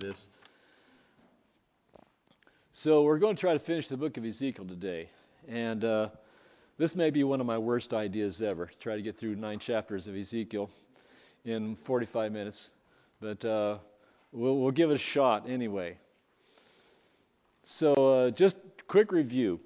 this. So we're going to try to finish the book of Ezekiel today. And this may be one of my worst ideas ever, to try to get through 9 chapters of Ezekiel in 45 minutes. But we'll give it a shot anyway. So just quick review.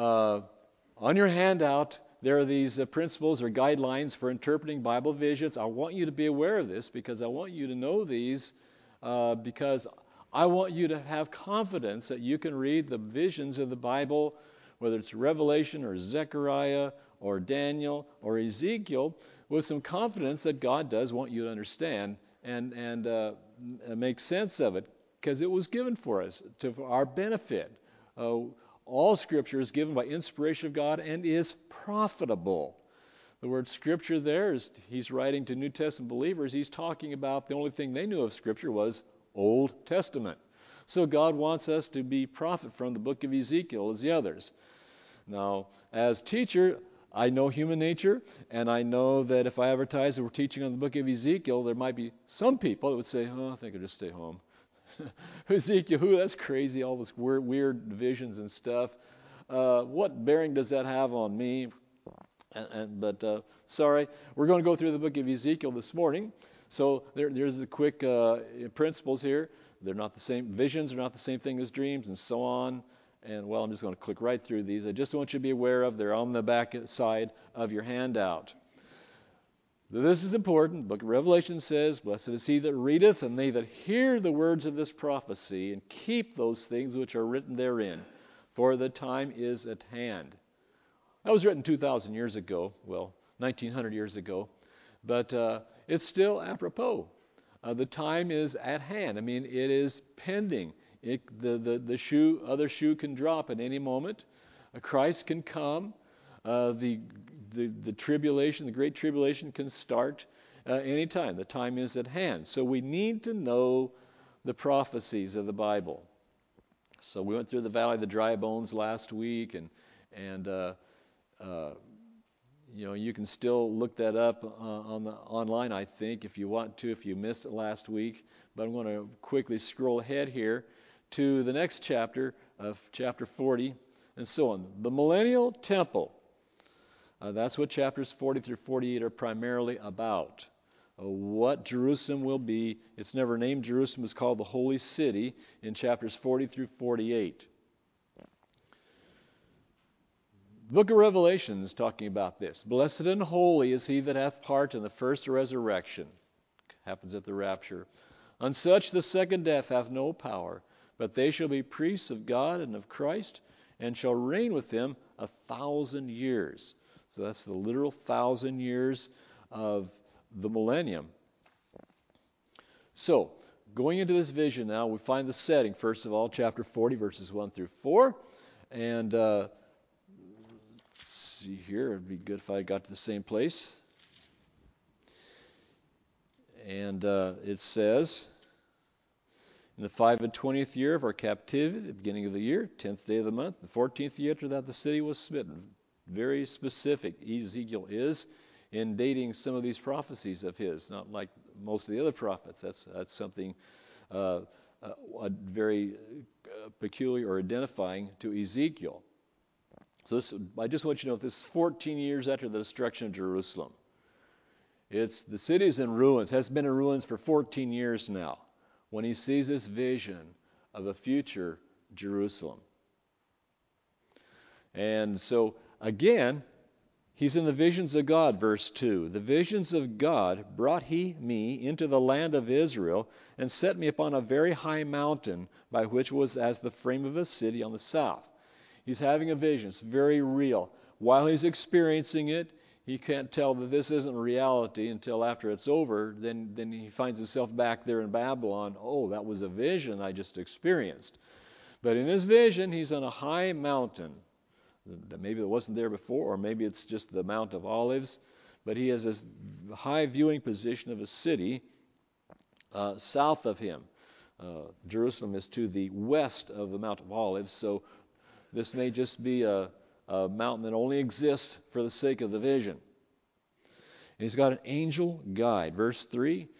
On your handout, there are these principles or guidelines for interpreting Bible visions. I want you to be aware of this because I want you to know these because I want you to have confidence that you can read the visions of the Bible, whether it's Revelation or Zechariah or Daniel or Ezekiel, with some confidence that God does want you to understand and make sense of it, because it was given for us, for our benefit. All Scripture is given by inspiration of God and is profitable. The word Scripture there is, he's writing to New Testament believers. He's talking about the only thing they knew of Scripture was Old Testament. So God wants us to be profit from the book of Ezekiel as the others. Now, as teacher, I know human nature, and I know that if I advertise that we're teaching on the book of Ezekiel, there might be some people that would say, I think I'll just stay home. Ezekiel, that's crazy, all this weird visions and stuff. What bearing does that have on me? But sorry, we're going to go through the book of Ezekiel this morning. So there's the quick principles here. They're not the same. Visions are not the same thing as dreams, and so on. And I'm just going to click right through these. I just want you to be aware of. They're on the back side of your handout. This is important. Book of Revelation says, "Blessed is he that readeth, and they that hear the words of this prophecy, and keep those things which are written therein, for the time is at hand." That was written 2,000 years ago, 1,900 years ago, but it's still apropos. The time is at hand. I mean, it is pending. The other shoe can drop at any moment. Christ can come. The tribulation, the great tribulation, can start anytime. The time is at hand. So we need to know the prophecies of the Bible. So we went through the valley of the dry bones last week, and you can still look that up online, I think, if you want to, if you missed it last week. But I'm going to quickly scroll ahead here to the next chapter of chapter 40 and so on. The millennial temple. That's what chapters 40 through 48 are primarily about. What Jerusalem will be. It's never named Jerusalem. It's called the Holy City in chapters 40 through 48. The book of Revelation is talking about this. Blessed and holy is he that hath part in the first resurrection. Happens at the rapture. On such the second death hath no power, but they shall be priests of God and of Christ, and shall reign with him 1,000 years. So that's the literal 1,000 years of the millennium. So, going into this vision now, we find the setting, first of all, chapter 40, verses 1 through 4. And let's see here. It would be good if I got to the same place. And it says, in the 25th year of our captivity, the beginning of the year, 10th day of the month, the 14th year after that the city was smitten. Very specific Ezekiel is in dating some of these prophecies of his, not like most of the other prophets. That's something very peculiar or identifying to Ezekiel. So I just want you to know this is 14 years after the destruction of Jerusalem. The city is in ruins, has been in ruins for 14 years now, when he sees this vision of a future Jerusalem. And so, again, he's in the visions of God, verse 2. The visions of God brought he me into the land of Israel, and set me upon a very high mountain, by which was as the frame of a city on the south. He's having a vision. It's very real. While he's experiencing it, he can't tell that this isn't reality until after it's over. Then he finds himself back there in Babylon. Oh, that was a vision I just experienced. But in his vision, he's on a high mountain that maybe it wasn't there before, or maybe it's just the Mount of Olives. But he has this high viewing position of a city south of him. Jerusalem is to the west of the Mount of Olives, so this may just be a mountain that only exists for the sake of the vision. And he's got an angel guide. Verse 3,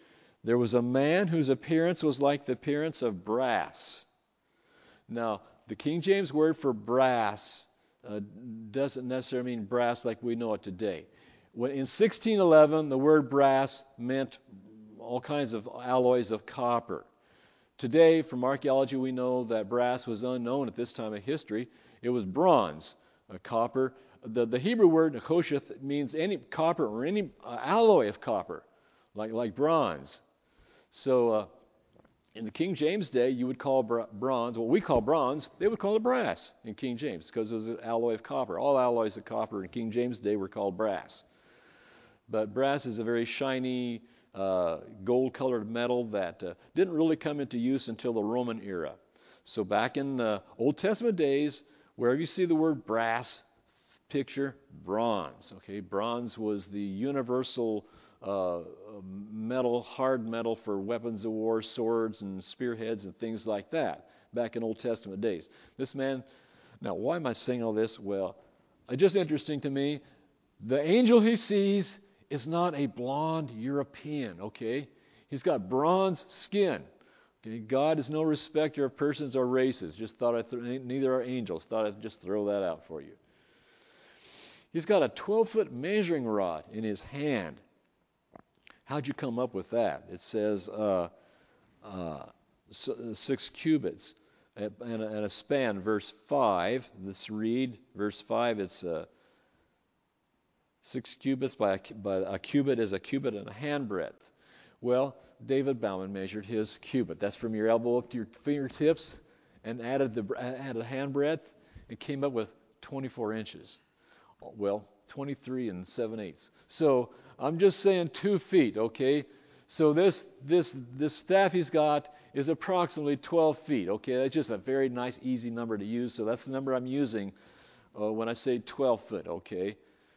There was a man whose appearance was like the appearance of brass. Now, the King James word for brass doesn't necessarily mean brass like we know it today. In 1611, the word brass meant all kinds of alloys of copper. Today, from archaeology, we know that brass was unknown at this time of history. It was bronze, copper. The Hebrew word nechosheth means any copper or any alloy of copper, like bronze. So in the King James day, you would call bronze, what we call bronze, they would call it brass in King James because it was an alloy of copper. All alloys of copper in King James day were called brass. But brass is a very shiny, gold-colored metal that didn't really come into use until the Roman era. So back in the Old Testament days, wherever you see the word brass, picture bronze. Okay, bronze was the universal metal, hard metal for weapons of war, swords and spearheads and things like that back in Old Testament days. This man, now why am I saying all this? Well, it's just interesting to me. The angel he sees is not a blonde European, okay? He's got bronze skin. Okay? God is no respecter of persons or races. Just thought neither are angels. Thought I'd just throw that out for you. He's got a 12-foot measuring rod in his hand. How'd you come up with that? It says 6 cubits and a span. Verse 5, let's read verse 5. It's 6 cubits by a cubit is a cubit and a handbreadth. Well, David Bauman measured his cubit. That's from your elbow up to your fingertips and added a handbreadth. It came up with 24 inches. Well, 23 and 7/8. So I'm just saying 2 feet, okay? So this staff he's got is approximately 12 feet, okay? That's just a very nice, easy number to use. So that's the number I'm using when I say 12 foot, okay?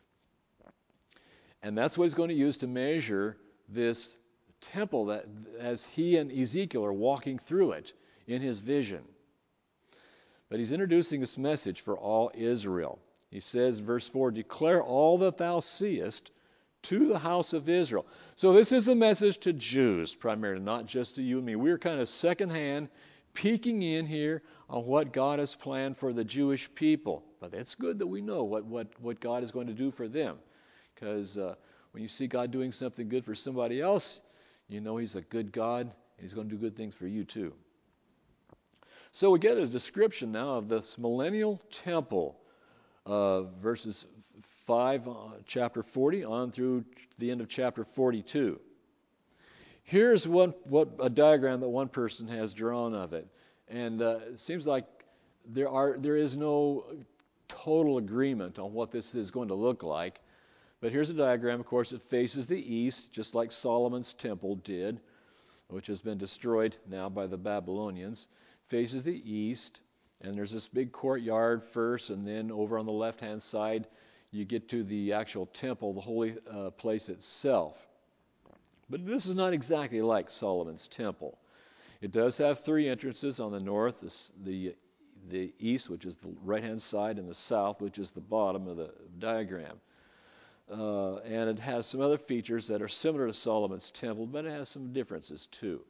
And that's what he's going to use to measure this temple that as he and Ezekiel are walking through it in his vision. But he's introducing this message for all Israel. He says, verse 4, declare all that thou seest to the house of Israel. So this is a message to Jews primarily, not just to you and me. We're kind of secondhand peeking in here on what God has planned for the Jewish people. But it's good that we know what God is going to do for them. Because when you see God doing something good for somebody else, you know He's a good God, and He's going to do good things for you too. So we get a description now of this millennial temple. Verses 5, chapter 40, on through the end of chapter 42. Here's what a diagram that one person has drawn of it, and it seems like there is no total agreement on what this is going to look like. But here's a diagram. Of course, it faces the east, just like Solomon's temple did, which has been destroyed now by the Babylonians. Faces the east. And there's this big courtyard first, and then over on the left-hand side, you get to the actual temple, the holy place itself. But this is not exactly like Solomon's temple. It does have 3 entrances on the north, the east, which is the right-hand side, and the south, which is the bottom of the diagram. And it has some other features that are similar to Solomon's temple, but it has some differences too.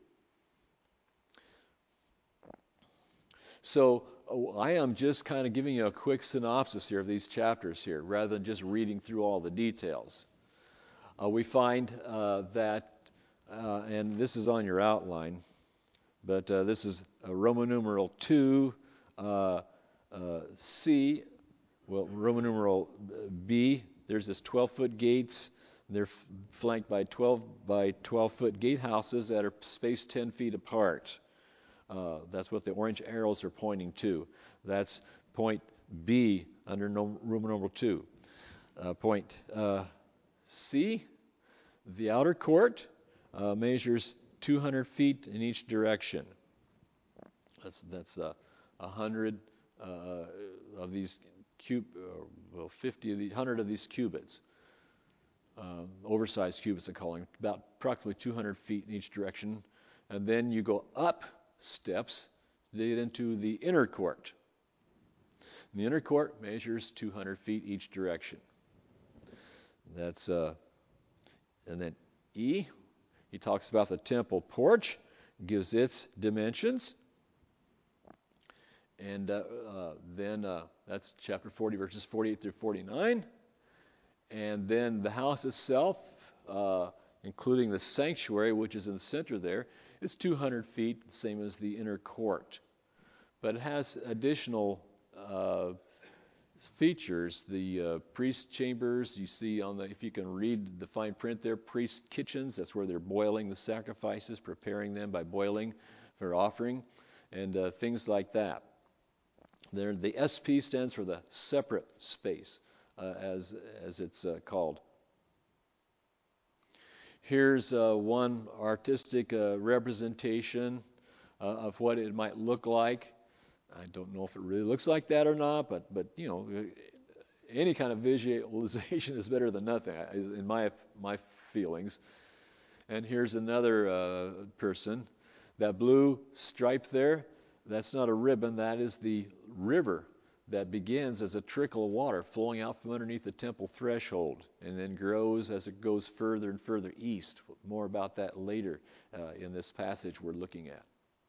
So I am just kind of giving you a quick synopsis here of these chapters here, rather than just reading through all the details. We find that, and this is on your outline, but this is Roman numeral 2, C, well, Roman numeral B. There's this 12-foot gates. They're flanked by 12-foot gatehouses that are spaced 10 feet apart. That's what the orange arrows are pointing to. That's point B under Roman numeral 2. Point C, the outer court, measures 200 feet in each direction. That's 100 of these 100 of these cubits. Oversized cubits, I call them, about approximately 200 feet in each direction. And then you go up steps to get into the inner court. And the inner court measures 200 feet each direction. That's and then E, He talks about the temple porch, gives its dimensions. And then that's chapter 40, verses 48 through 49. And then the house itself, including the sanctuary, which is in the center there, is 200 feet, the same as the inner court. But it has additional features. The priest chambers, you see if you can read the fine print there, priest kitchens, that's where they're boiling the sacrifices, preparing them by boiling for offering, and things like that. The SP stands for the separate space, as it's called. Here's one artistic representation of what it might look like. I don't know if it really looks like that or not, but any kind of visualization is better than nothing, in my feelings. And here's another person. That blue stripe there, that's not a ribbon, that is the river that begins as a trickle of water flowing out from underneath the temple threshold and then grows as it goes further and further east. More about that later in this passage we're looking at.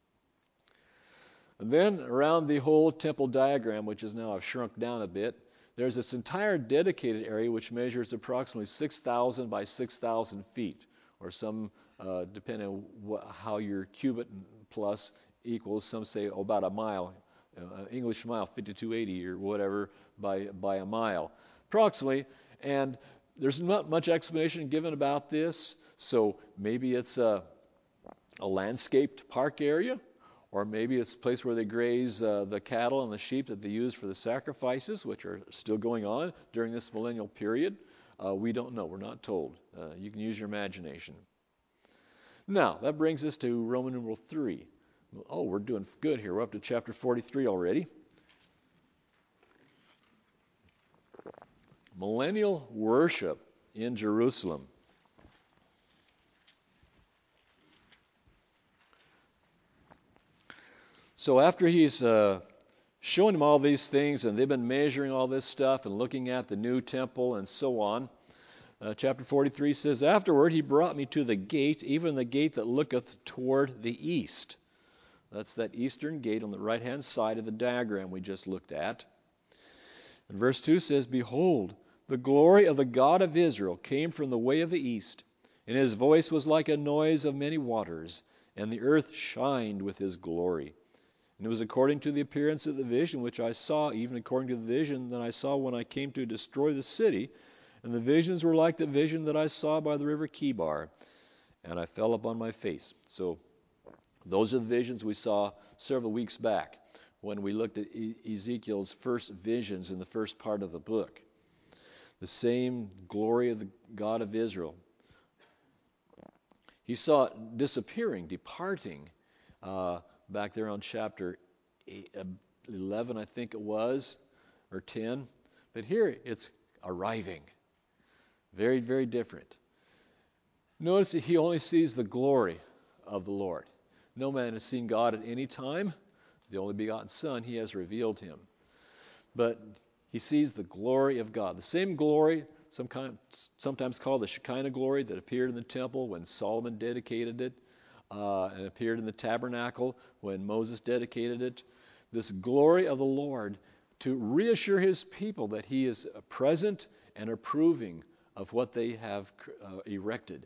And then around the whole temple diagram, which is now shrunk down a bit, there's this entire dedicated area which measures approximately 6,000 by 6,000 feet, or some, depending on how your cubit plus equals, some say about a mile, English mile, 5280 or whatever, by a mile, approximately. And there's not much explanation given about this, so maybe it's a landscaped park area, or maybe it's a place where they graze the cattle and the sheep that they use for the sacrifices, which are still going on during this millennial period. We don't know. We're not told. You can use your imagination. Now, that brings us to Roman numeral 3. Oh, we're doing good here. We're up to chapter 43 already. Millennial worship in Jerusalem. So after he's showing them all these things, and they've been measuring all this stuff and looking at the new temple and so on, chapter 43 says, "Afterward he brought me to the gate, even the gate that looketh toward the east." That's that eastern gate on the right-hand side of the diagram we just looked at. And verse 2 says, "Behold, the glory of the God of Israel came from the way of the east, and his voice was like a noise of many waters, and the earth shined with his glory. And it was according to the appearance of the vision which I saw, even according to the vision that I saw when I came to destroy the city. And the visions were like the vision that I saw by the river Chebar, and I fell upon my face." So those are the visions we saw several weeks back when we looked at Ezekiel's first visions in the first part of the book. The same glory of the God of Israel. He saw it disappearing, departing, back there on chapter 11, I think it was, or 10. But here it's arriving. Very, very different. Notice that he only sees the glory of the Lord. No man has seen God at any time. The only begotten Son, he has revealed him. But he sees the glory of God. The same glory, sometimes called the Shekinah glory, that appeared in the temple when Solomon dedicated it, and appeared in the tabernacle when Moses dedicated it. This glory of the Lord to reassure his people that he is present and approving of what they have erected.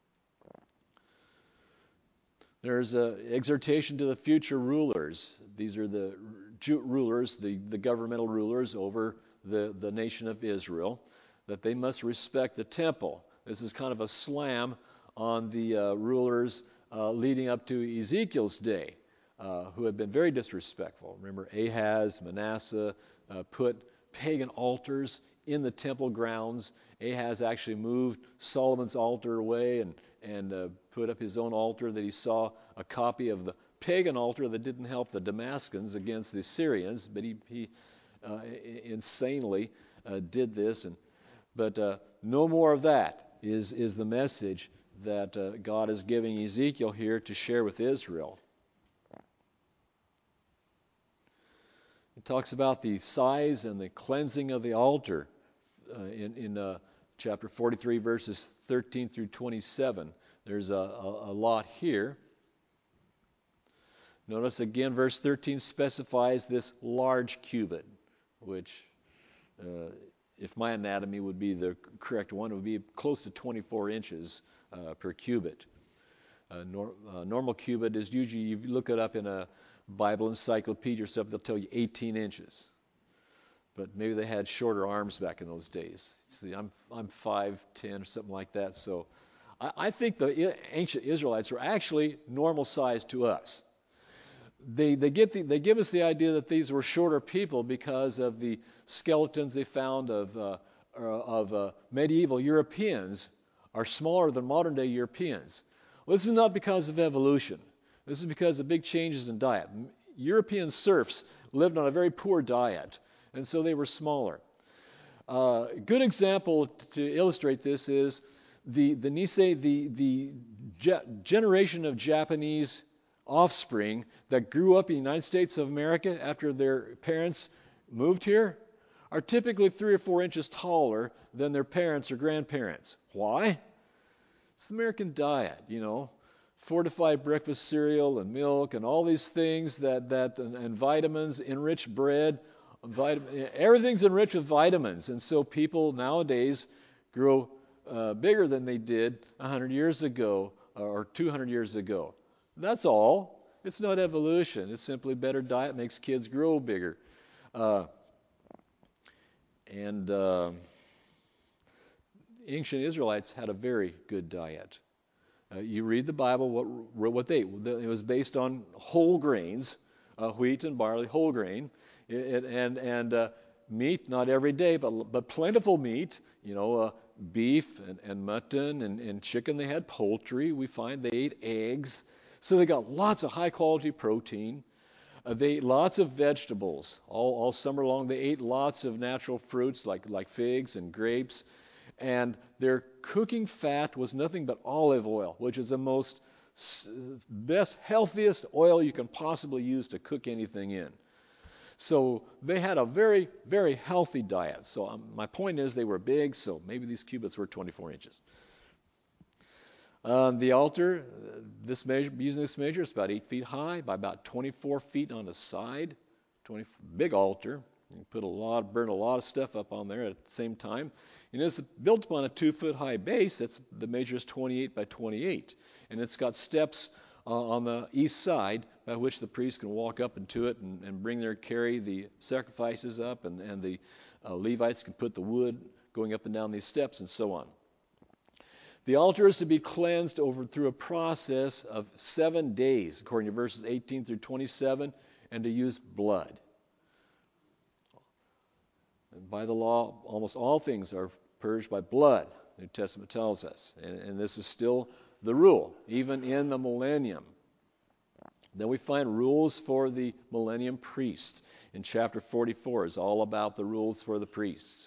There's an exhortation to the future rulers. These are the rulers, the governmental rulers over the nation of Israel, that they must respect the temple. This is kind of a slam on the rulers leading up to Ezekiel's day, who had been very disrespectful. Remember, Ahaz, Manasseh put pagan altars in the temple grounds. Ahaz actually moved Solomon's altar away and put up his own altar that he saw a copy of the pagan altar that didn't help the Damascus against the Assyrians, but he insanely did this. But no more of that is the message that God is giving Ezekiel here to share with Israel. It talks about the size and the cleansing of the altar in chapter 43, verses 13 through 27. There's a lot here. Notice again, verse 13 specifies this large cubit, which, if my anatomy would be the correct one, it would be close to 24 inches per cubit. Normal cubit is usually, you look it up in a Bible encyclopedia or stuff, they'll tell you 18 inches. But maybe they had shorter arms back in those days. See, I'm 5'10" or something like that, so I think the ancient Israelites were actually normal size to us. They give us the idea that these were shorter people because of the skeletons they found of medieval Europeans are smaller than modern day Europeans. Well, this is not because of evolution. This is because of big changes in diet. European serfs lived on a very poor diet, and so they were smaller. A good example to illustrate this is the generation of Japanese offspring that grew up in the United States of America after their parents moved here are typically 3 or 4 inches taller than their parents or grandparents. Why? It's the American diet, fortified breakfast cereal and milk and all these things and vitamins, enriched bread, everything's enriched with vitamins, and so people nowadays grow bigger than they did 100 years ago or 200 years ago. That's all. It's not evolution. It's simply better diet makes kids grow bigger. Ancient Israelites had a very good diet. You read the Bible, what they ate. It was based on whole grains, wheat and barley, whole grain, and meat, not every day, but plentiful meat. Beef and mutton and chicken. They had poultry. We find they ate eggs. So they got lots of high-quality protein. They ate lots of vegetables. All summer long they ate lots of natural fruits like figs and grapes. And their cooking fat was nothing but olive oil, which is the best, healthiest oil you can possibly use to cook anything in. So they had a very, very healthy diet. So my point is they were big, so maybe these cubits were 24 inches. The altar, using this measure, is about 8 feet high by about 24 feet on the side. Big altar. You can burn a lot of stuff up on there at the same time. And it's built upon a 2-foot high base. The measure is 28 by 28. And it's got steps on the east side by which the priest can walk up into it and carry the sacrifices up, and the Levites can put the wood going up and down these steps and so on. The altar is to be cleansed through a process of 7 days, according to verses 18 through 27, and to use blood. And by the law, almost all things are purged by blood, the New Testament tells us. And this is still the rule, even in the millennium. Then we find rules for the millennium priest. In chapter 44 is all about the rules for the priests.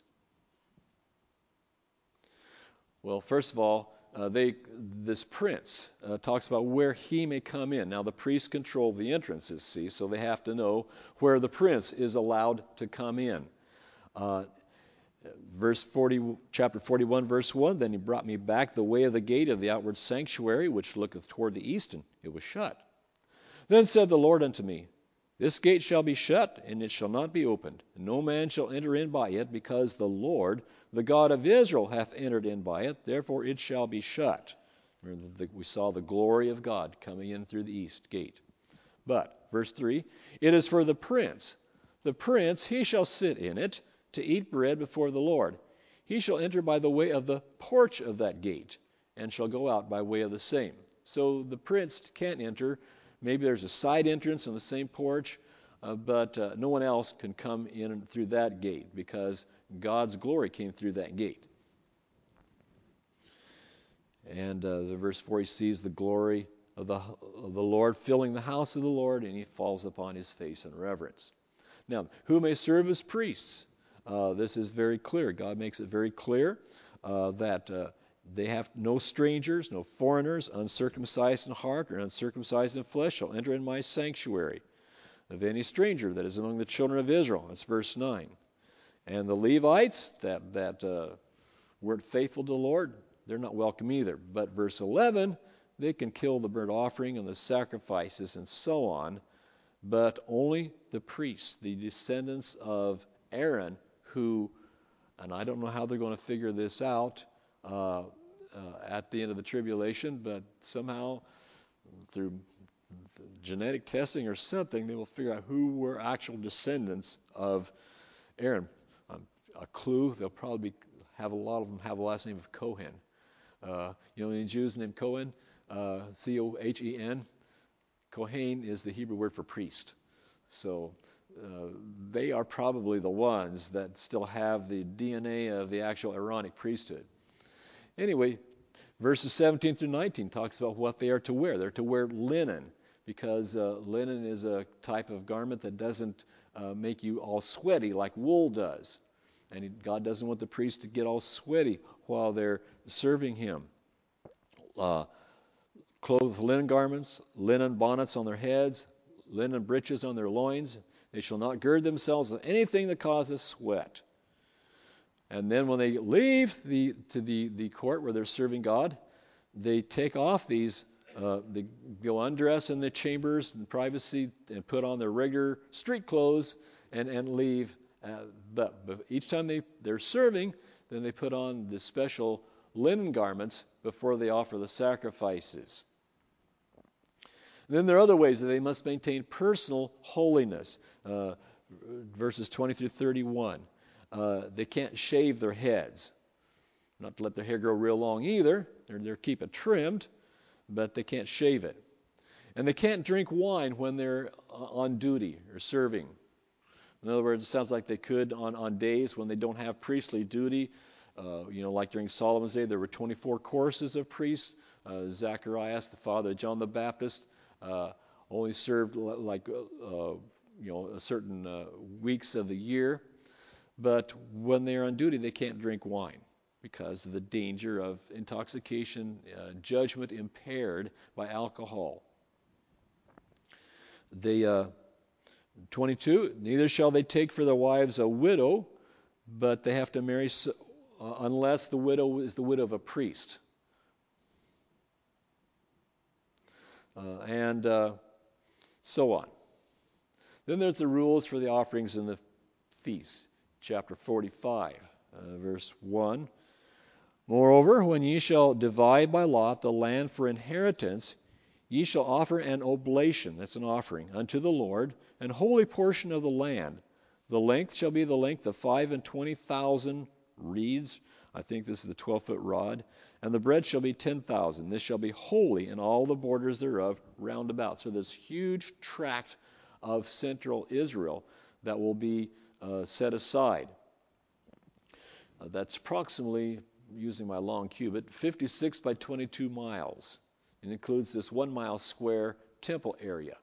Well, first of all, this prince talks about where he may come in. Now, the priests control the entrances, so they have to know where the prince is allowed to come in. Chapter 41, verse 1, then he brought me back the way of the gate of the outward sanctuary, which looketh toward the east, and it was shut. Then said the Lord unto me, This gate shall be shut, and it shall not be opened, and no man shall enter in by it, because the Lord, the God of Israel, hath entered in by it, therefore it shall be shut. Remember, we saw the glory of God coming in through the east gate. But, verse 3, it is for the prince. The prince, he shall sit in it, to eat bread before the Lord. He shall enter by the way of the porch of that gate, and shall go out by way of the same. So the prince can't enter. Maybe there's a side entrance on the same porch, but no one else can come in through that gate, because God's glory came through that gate. And the verse 4, he sees the glory of the Lord filling the house of the Lord, and he falls upon his face in reverence. Now, who may serve as priests? This is very clear. God makes it very clear that they have no strangers, no foreigners, uncircumcised in heart or uncircumcised in flesh shall enter in my sanctuary. Of any stranger that is among the children of Israel. That's verse 9. And the Levites that weren't faithful to the Lord, they're not welcome either. But verse 11, they can kill the burnt offering and the sacrifices and so on, but only the priests, the descendants of Aaron, who, and I don't know how they're going to figure this out at the end of the tribulation, but somehow through genetic testing or something, they will figure out who were actual descendants of Aaron. A clue, they'll probably have a lot of them have the last name of Cohen. You know any Jews named Cohen? Cohen. Kohen is the Hebrew word for priest. So they are probably the ones that still have the DNA of the actual Aaronic priesthood. Anyway, verses 17 through 19 talks about what they are to wear. They're to wear linen, because linen is a type of garment that doesn't make you all sweaty like wool does. And God doesn't want the priests to get all sweaty while they're serving Him. Clothed with linen garments, linen bonnets on their heads, linen breeches on their loins. They shall not gird themselves with anything that causes sweat. And then when they leave the court where they're serving God, they take off these, they go undress in the chambers and privacy and put on their regular street clothes and leave. But each time they're serving, then they put on the special linen garments before they offer the sacrifices. And then there are other ways that they must maintain personal holiness. Verses 20 through 31. They can't shave their heads. Not to let their hair grow real long either. They're keep it trimmed, but they can't shave it. And they can't drink wine when they're on duty or serving. In other words, it sounds like they could on days when they don't have priestly duty. Like during Solomon's day, there were 24 courses of priests. Zacharias, the father of John the Baptist, only served a certain weeks of the year. But when they're on duty, they can't drink wine because of the danger of intoxication, judgment impaired by alcohol. 22, neither shall they take for their wives a widow, but they have to marry unless the widow is the widow of a priest. And so on. Then there's the rules for the offerings and the feasts. Chapter 45, verse 1. Moreover, when ye shall divide by lot the land for inheritance, ye shall offer an oblation, that's an offering, unto the Lord, an holy portion of the land. The length shall be the length of 25,000 reeds. I think this is the 12-foot rod. And the bread shall be 10,000. This shall be holy in all the borders thereof round about. So this huge tract of central Israel that will be set aside. That's approximately, using my long cubit, 56 by 22 miles. It includes this 1 mile square temple area.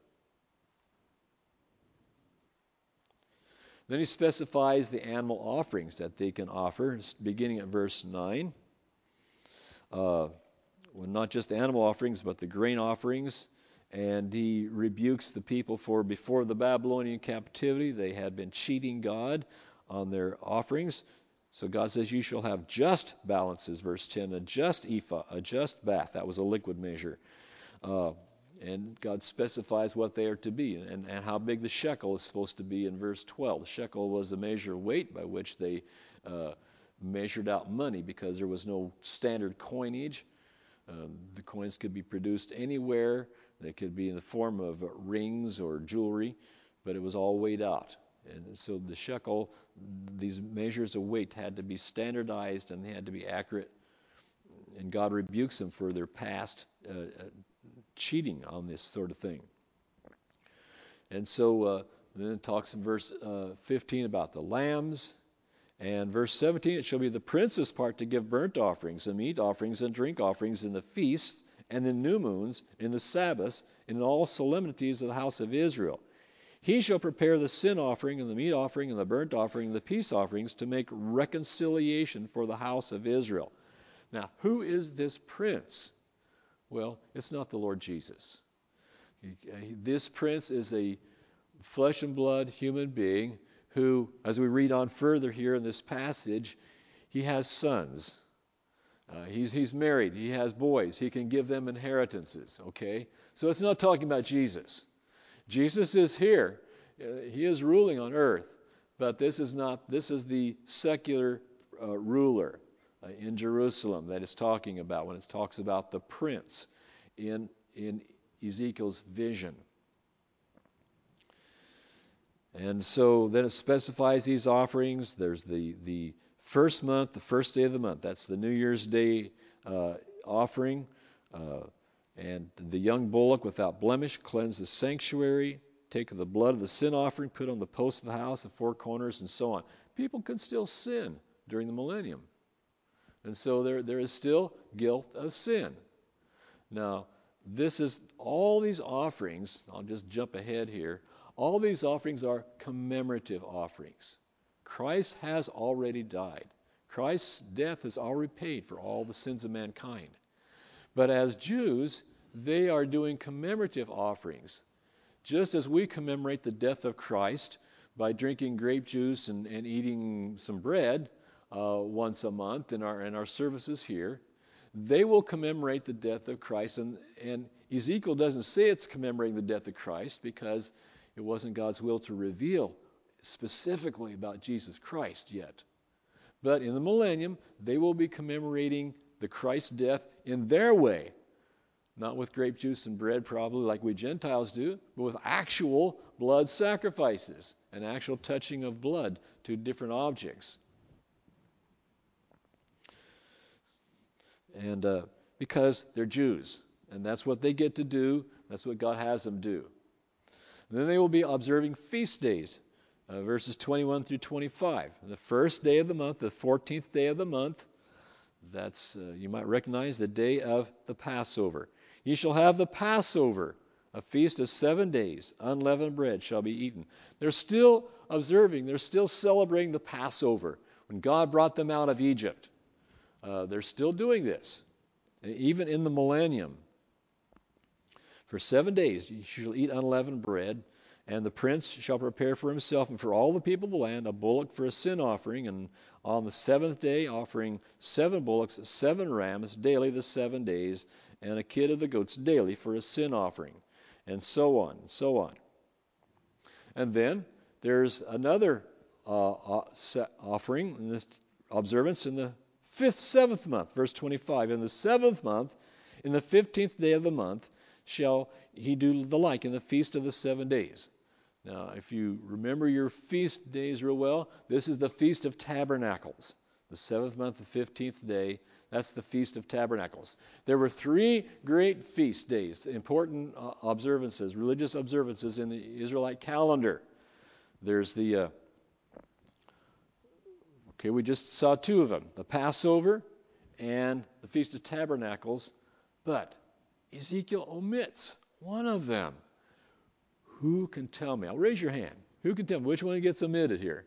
Then he specifies the animal offerings that they can offer, beginning at verse 9. Not just animal offerings, but the grain offerings. And he rebukes the people for before the Babylonian captivity, they had been cheating God on their offerings. So God says, you shall have just balances, verse 10, a just ephah, a just bath. That was a liquid measure. And God specifies what they are to be and how big the shekel is supposed to be in verse 12. The shekel was a measure of weight by which they measured out money because there was no standard coinage. The coins could be produced anywhere. They could be in the form of rings or jewelry, but it was all weighed out. And so the shekel, these measures of weight had to be standardized and they had to be accurate. And God rebukes them for their past cheating on this sort of thing. And so then it talks in verse 15 about the lambs. And verse 17, it shall be the prince's part to give burnt offerings and meat offerings and drink offerings in the feasts and the new moons, in the Sabbaths, and in all solemnities of the house of Israel. He shall prepare the sin offering and the meat offering and the burnt offering and the peace offerings to make reconciliation for the house of Israel. Now, who is this prince? Well, it's not the Lord Jesus. This prince is a flesh and blood human being who, as we read on further here in this passage, he has sons. He's married. He has boys. He can give them inheritances. Okay? So it's not talking about Jesus. Jesus is here. He is ruling on earth. But this is the secular ruler in Jerusalem that it's talking about when it talks about the prince in Ezekiel's vision. And so then it specifies these offerings. There's the first month, the first day of the month. That's the New Year's Day offering. And the young bullock without blemish, cleanse the sanctuary. Take of the blood of the sin offering, put on the posts of the house, the four corners, and so on. People can still sin during the millennium. And so there is still guilt of sin. Now, all these offerings, I'll just jump ahead here, all these offerings are commemorative offerings. Christ has already died. Christ's death has already paid for all the sins of mankind. But as Jews, they are doing commemorative offerings. Just as we commemorate the death of Christ by drinking grape juice and eating some bread once a month in our services here, they will commemorate the death of Christ. And Ezekiel doesn't say it's commemorating the death of Christ because it wasn't God's will to reveal specifically about Jesus Christ yet. But in the millennium, they will be commemorating the Christ death in their way. Not with grape juice and bread probably like we Gentiles do, but with actual blood sacrifices, an actual touching of blood to different objects. And because they're Jews, and that's what they get to do, that's what God has them do. And then they will be observing feast days, verses 21 through 25. The first day of the month, the 14th day of the month, that's, you might recognize, the day of the Passover. Ye shall have the Passover, a feast of 7 days. Unleavened bread shall be eaten. They're still observing, they're still celebrating the Passover when God brought them out of Egypt. They're still doing this, even in the millennium. For 7 days you shall eat unleavened bread, and the prince shall prepare for himself and for all the people of the land a bullock for a sin offering, and on the 7th day offering 7 bullocks, 7 rams daily the 7 days, and a kid of the goats daily for a sin offering, and so on, and so on. And then there's another offering in this observance in the 7th month, verse 25. In the 7th month, in the 15th day of the month, shall he do the like in the feast of the 7 days. Now, if you remember your feast days real well, this is the Feast of Tabernacles. The 7th month, the 15th day, that's the Feast of Tabernacles. There were 3 great feast days, important observances, religious observances in the Israelite calendar. There's we just saw 2 of them, the Passover and the Feast of Tabernacles, but Ezekiel omits one of them. Who can tell me? I'll raise your hand. Who can tell me which one gets omitted here?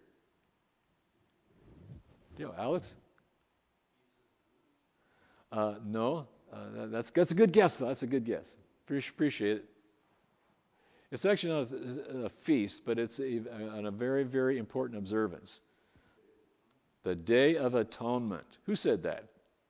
Alex? No. That's a good guess, though. That's a good guess. Appreciate it. It's actually not a feast, but it's a very, very important observance. The Day of Atonement. Who said that?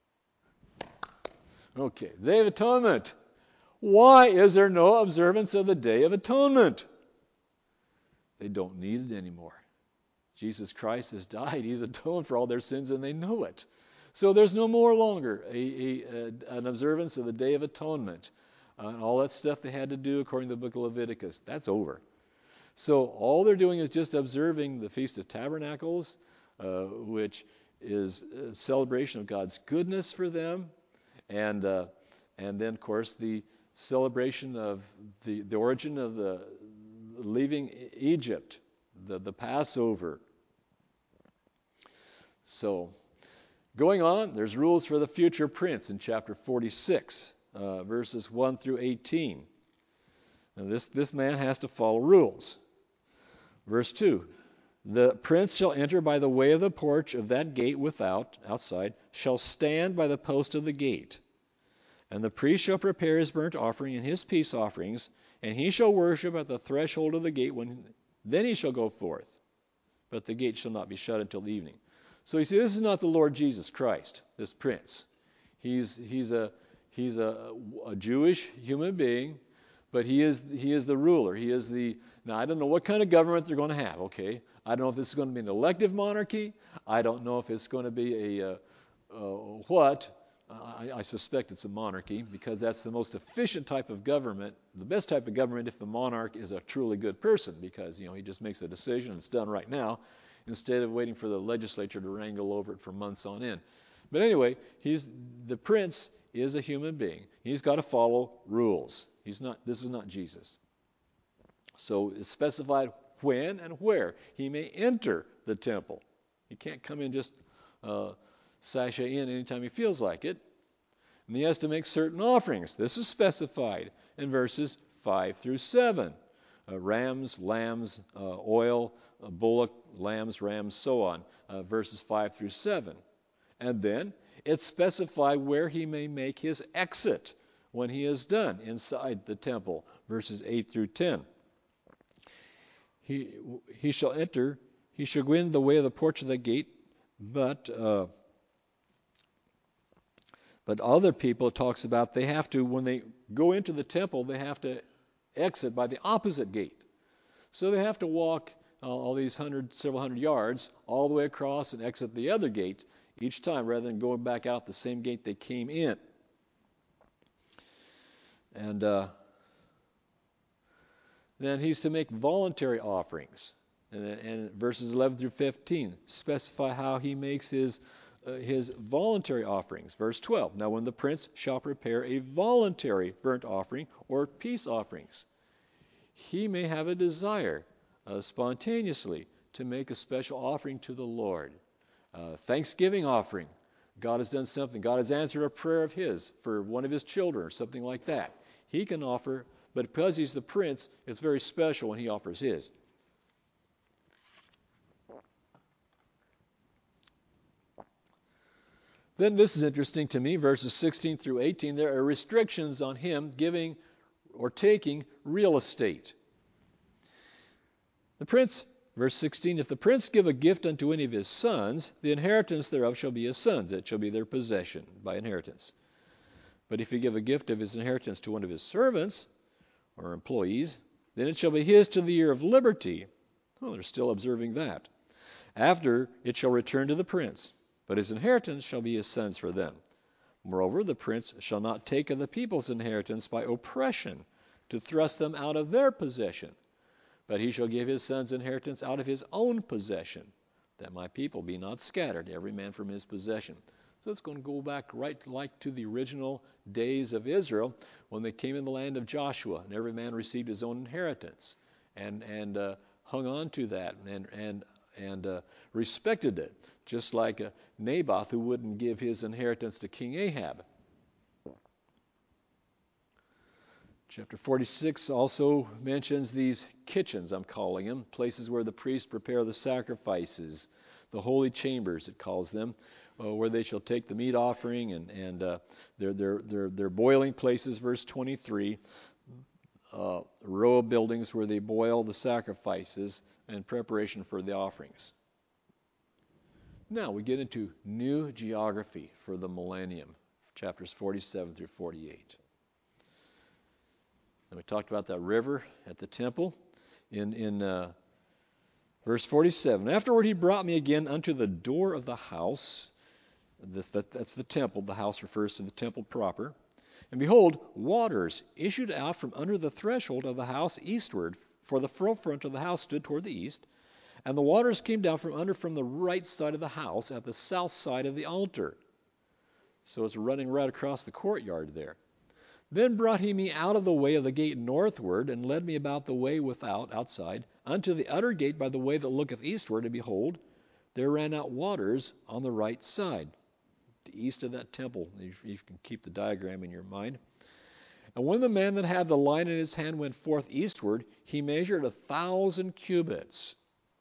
Okay, Day of Atonement. Why is there no observance of the Day of Atonement? They don't need it anymore. Jesus Christ has died. He's atoned for all their sins, and they know it. So there's no more longer an observance of the Day of Atonement. All that stuff they had to do according to the book of Leviticus, that's over. So all they're doing is just observing the Feast of Tabernacles, which is a celebration of God's goodness for them, and then, of course, the celebration of the origin of the leaving Egypt, the Passover. So, going on, there's rules for the future prince in chapter 46, verses 1 through 18. And this man has to follow rules. Verse 2, the prince shall enter by the way of the porch of that gate outside, shall stand by the post of the gate. And the priest shall prepare his burnt offering and his peace offerings, and he shall worship at the threshold of the gate. Then he shall go forth, but the gate shall not be shut until evening. So you see, this is not the Lord Jesus Christ, this prince. He's a Jewish human being, but he is the ruler. He is the Now I don't know what kind of government they're going to have. Okay, I don't know if this is going to be an elective monarchy. I don't know if it's going to be what. I suspect it's a monarchy because that's the most efficient type of government, the best type of government if the monarch is a truly good person, because he just makes a decision and it's done right now instead of waiting for the legislature to wrangle over it for months on end. But anyway, the prince is a human being. He's got to follow rules. This is not Jesus. So it's specified when and where he may enter the temple. He can't come in just sashay in anytime he feels like it. And he has to make certain offerings. This is specified in verses 5 through 7. Rams, lambs, oil, bullock, lambs, rams, so on. Verses 5 through 7. And then it's specified where he may make his exit when he is done inside the temple. Verses 8 through 10. He shall enter, he shall go in the way of the porch of the gate, but other people, it talks about they have to, when they go into the temple, they have to exit by the opposite gate. So they have to walk all these several hundred yards all the way across and exit the other gate each time rather than going back out the same gate they came in. And then he's to make voluntary offerings. And verses 11 through 15 specify how he makes his voluntary offerings. Verse 12, now when the prince shall prepare a voluntary burnt offering or peace offerings, he may have a desire spontaneously to make a special offering to the Lord. Thanksgiving offering. God has done something. God has answered a prayer of his for one of his children or something like that. He can offer, but because he's the prince, it's very special when he offers his. Then this is interesting to me, verses 16 through 18. There are restrictions on him giving or taking real estate. The prince, verse 16, if the prince give a gift unto any of his sons, the inheritance thereof shall be his sons. It shall be their possession by inheritance. But if he give a gift of his inheritance to one of his servants or employees, then it shall be his to the year of liberty. Oh, they're still observing that. After it shall return to the prince, but his inheritance shall be his sons for them. Moreover, the prince shall not take of the people's inheritance by oppression to thrust them out of their possession, but he shall give his sons inheritance out of his own possession, that my people be not scattered, every man from his possession. So it's going to go back right like to the original days of Israel when they came in the land of Joshua, and every man received his own inheritance and hung on to that and respected it, just like Naboth, who wouldn't give his inheritance to King Ahab. Chapter 46 also mentions these kitchens, I'm calling them, places where the priests prepare the sacrifices, the holy chambers, it calls them, where they shall take the meat offering, and they're boiling places, verse 23, a row of buildings where they boil the sacrifices in preparation for the offerings. Now we get into new geography for the millennium, chapters 47 through 48. And we talked about that river at the temple in verse 47. Afterward he brought me again unto the door of the house. That's the temple. The house refers to the temple proper. And behold, waters issued out from under the threshold of the house eastward, for the forefront of the house stood toward the east. And the waters came down from the right side of the house at the south side of the altar. So it's running right across the courtyard there. Then brought he me out of the way of the gate northward, and led me about the way outside, unto the utter gate by the way that looketh eastward, and behold, there ran out waters on the right side, the east of that temple. You can keep the diagram in your mind. And when the man that had the line in his hand went forth eastward, he measured 1,000 cubits,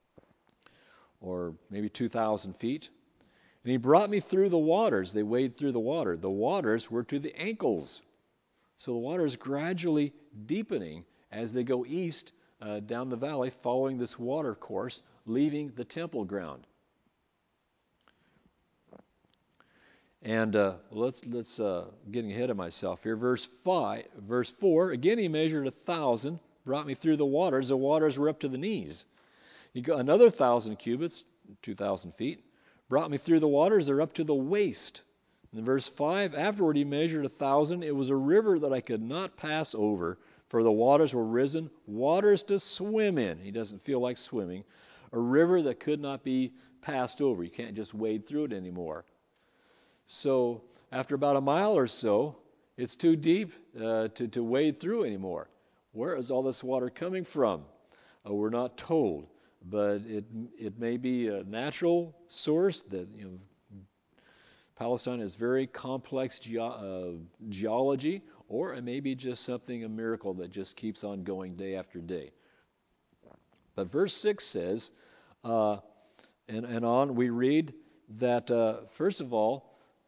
or maybe 2,000 feet. And he brought me through the waters. They wade through the water. The waters were to the ankles. So the water is gradually deepening as they go east down the valley, following this water course, leaving the temple ground. And let's getting ahead of myself here. Verse 4. Again, he measured 1,000, brought me through the waters. The waters were up to the knees. He got another 1,000 cubits, 2,000 feet, brought me through the waters. They're up to the waist. And in verse 5, afterward he measured 1,000. It was a river that I could not pass over, for the waters were risen, waters to swim in. He doesn't feel like swimming. A river that could not be passed over. You can't just wade through it anymore. So after about a mile or so, it's too deep to wade through anymore. Where is all this water coming from? We're not told, but it may be a natural source. That Palestine has very complex geology, or it may be just a miracle that just keeps on going day after day. But verse 6 says, and on we read that first of all,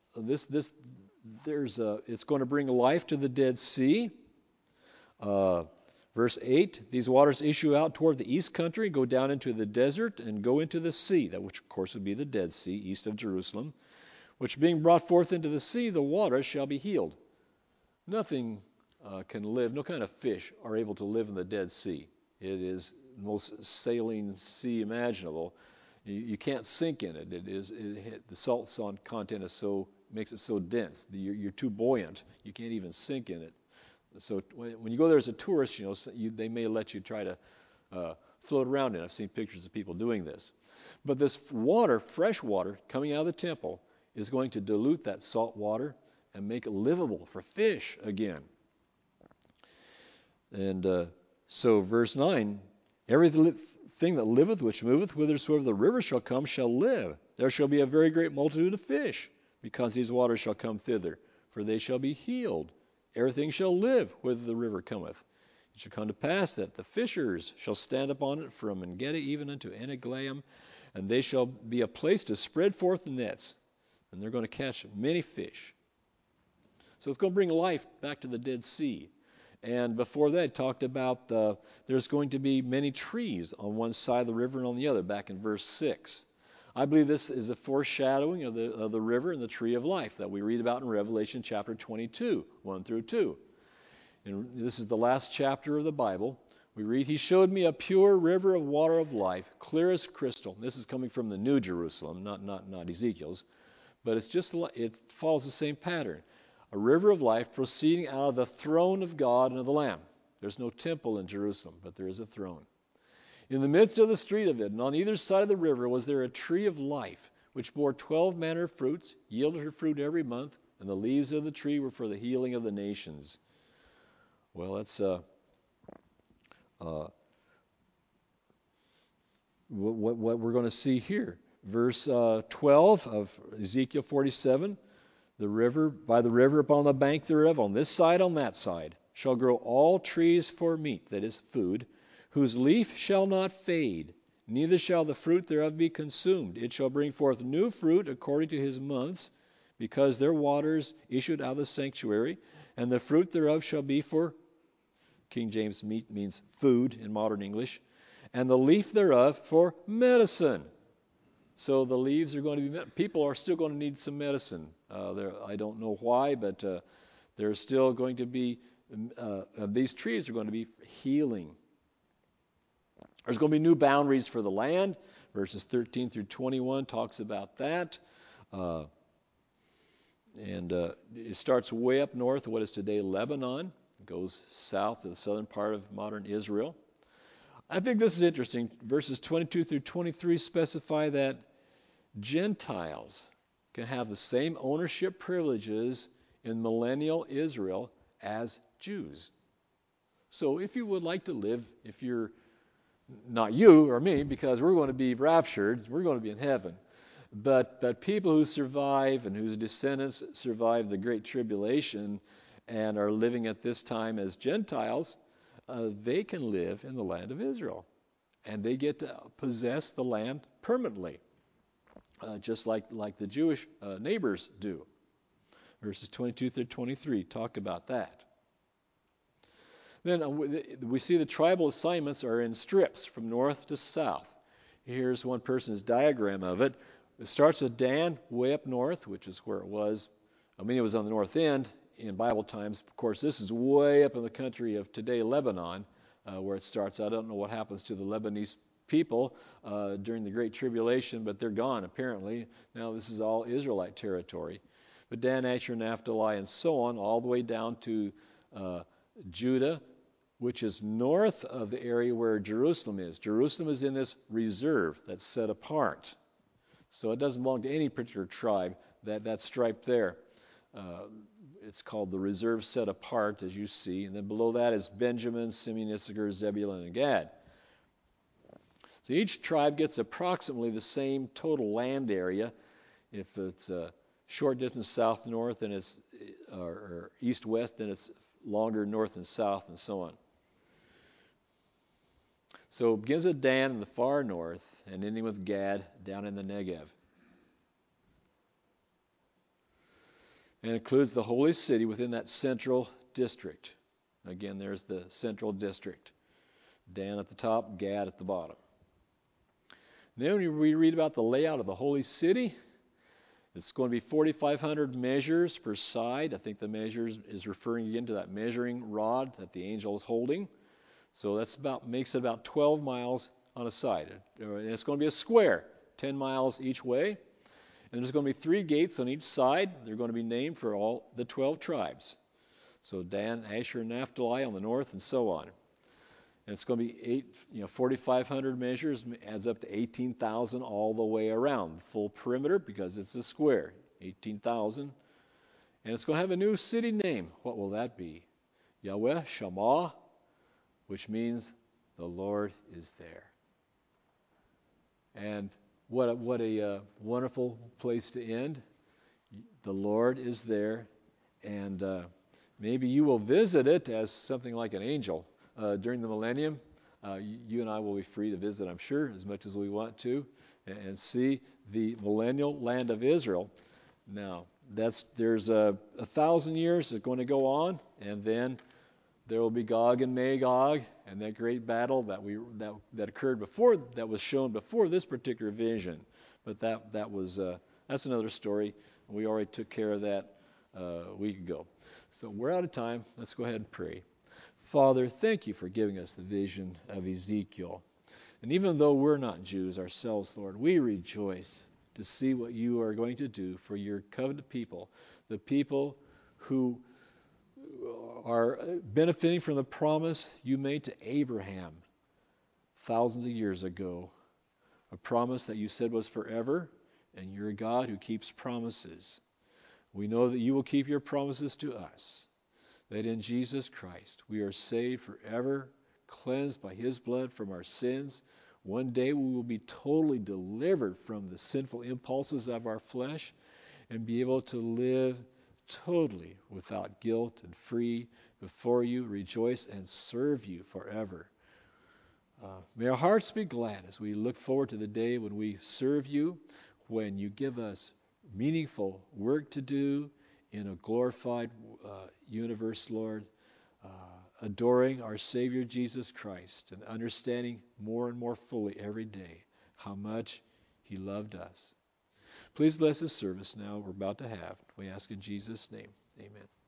it's going to bring life to the Dead Sea. Verse 8, these waters issue out toward the east country, go down into the desert, and go into the sea, that which of course would be the Dead Sea, east of Jerusalem, which being brought forth into the sea, the waters shall be healed. Nothing can live, no kind of fish are able to live in the Dead Sea. It is the most saline sea imaginable. You can't sink in it. The salt content makes it so dense. You're too buoyant. You can't even sink in it. So when you go there as a tourist, they may let you try to float around in it. I've seen pictures of people doing this. But this water, fresh water, coming out of the temple is going to dilute that salt water and make it livable for fish again. And so verse 9, everything that liveth, which moveth, whithersoever the river shall come, shall live. There shall be a very great multitude of fish, because these waters shall come thither, for they shall be healed. Everything shall live whither the river cometh. It shall come to pass that the fishers shall stand upon it from Engedi even unto Eneglaim, and they shall be a place to spread forth the nets, and they're going to catch many fish. So it's going to bring life back to the Dead Sea. And before that, it talked about there's going to be many trees on one side of the river and on the other, back in verse 6. I believe this is a foreshadowing of the river and the tree of life that we read about in Revelation chapter 22, 1 through 2. And this is the last chapter of the Bible. We read, he showed me a pure river of water of life, clear as crystal. This is coming from the New Jerusalem, not Ezekiel's. But it follows the same pattern. A river of life proceeding out of the throne of God and of the Lamb. There's no temple in Jerusalem, but there is a throne. In the midst of the street of it, and on either side of the river, was there a tree of life, which bore 12 manner of fruits, yielded her fruit every month, and the leaves of the tree were for the healing of the nations. Well, that's what we're going to see here. Verse 12 of Ezekiel 47, by the river upon the bank thereof, on this side, on that side, shall grow all trees for meat, that is, food, whose leaf shall not fade, neither shall the fruit thereof be consumed. It shall bring forth new fruit according to his months, because their waters issued out of the sanctuary, and the fruit thereof shall be for, King James meat means food in modern English, and the leaf thereof for medicine. So the leaves are going to be, people are still going to need some medicine. I don't know why, but there's still going to be, these trees are going to be healing. There's going to be new boundaries for the land. Verses 13 through 21 talks about that. And it starts way up north of what is today Lebanon. It goes south to the southern part of modern Israel. I think this is interesting. Verses 22 through 23 specify that Gentiles can have the same ownership privileges in millennial Israel as Jews. So if you would like to live, if you're not you or me, because we're going to be raptured, we're going to be in heaven. But people who survive and whose descendants survive the Great Tribulation and are living at this time as Gentiles, they can live in the land of Israel. And they get to possess the land permanently, just like the Jewish neighbors do. Verses 22 through 23 talk about that. Then we see the tribal assignments are in strips from north to south. Here's one person's diagram of it. it starts with Dan way up north, which is where it was. I mean, it was on the north end in Bible times. Of course, this is way up in the country of today, Lebanon, where it starts. I don't know what happens to the Lebanese people during the Great Tribulation, but they're gone apparently. Now this is all Israelite territory. But Dan, Asher, Naphtali, and so on, all the way down to Judah, which is north of the area where Jerusalem is. Jerusalem is in this reserve that's set apart. So it doesn't belong to any particular tribe, that stripe there. It's called the reserve set apart, as you see. And then below that is Benjamin, Simeon, Issachar, Zebulun, and Gad. So each tribe gets approximately the same total land area. If it's a short distance south-north, then it's or east-west, then it's longer north and south, and so on. So it begins with Dan in the far north and ending with Gad down in the Negev. And includes the holy city within that central district. Again, there's the central district. Dan at the top, Gad at the bottom. Then we read about the layout of the holy city. It's going to be 4,500 measures per side. I think the measures is referring again to that measuring rod that the angel is holding. So that's makes it about 12 miles on a side. And it's going to be a square, 10 miles each way. And there's going to be 3 gates on each side. They're going to be named for all the 12 tribes. So Dan, Asher, and Naphtali on the north, and so on. And it's going to be 4,500 measures, adds up to 18,000 all the way around. Full perimeter, because it's a square, 18,000. And it's going to have a new city name. What will that be? Yahweh Shammah, which means the Lord is there. And what a wonderful place to end. The Lord is there, and maybe you will visit it as something like an angel during the millennium. You and I will be free to visit, I'm sure, as much as we want to, and see the millennial land of Israel. Now, there's 1,000 years that's going to go on, and then there will be Gog and Magog, and that great battle that occurred before, that was shown before this particular vision. But that's another story. We already took care of that a week ago. So we're out of time. Let's go ahead and pray. Father, thank you for giving us the vision of Ezekiel. And even though we're not Jews ourselves, Lord, we rejoice to see what you are going to do for your covenant people, the people who are benefiting from the promise you made to Abraham thousands of years ago, a promise that you said was forever, and you're a God who keeps promises. We know that you will keep your promises to us, that in Jesus Christ we are saved forever, cleansed by his blood from our sins. One day we will be totally delivered from the sinful impulses of our flesh and be able to live totally without guilt and free before you, rejoice and serve you forever. May our hearts be glad as we look forward to the day when we serve you, when you give us meaningful work to do in a glorified universe, Lord, adoring our Savior Jesus Christ and understanding more and more fully every day how much he loved us. Please bless this service now we're about to have. We ask in Jesus' name. Amen.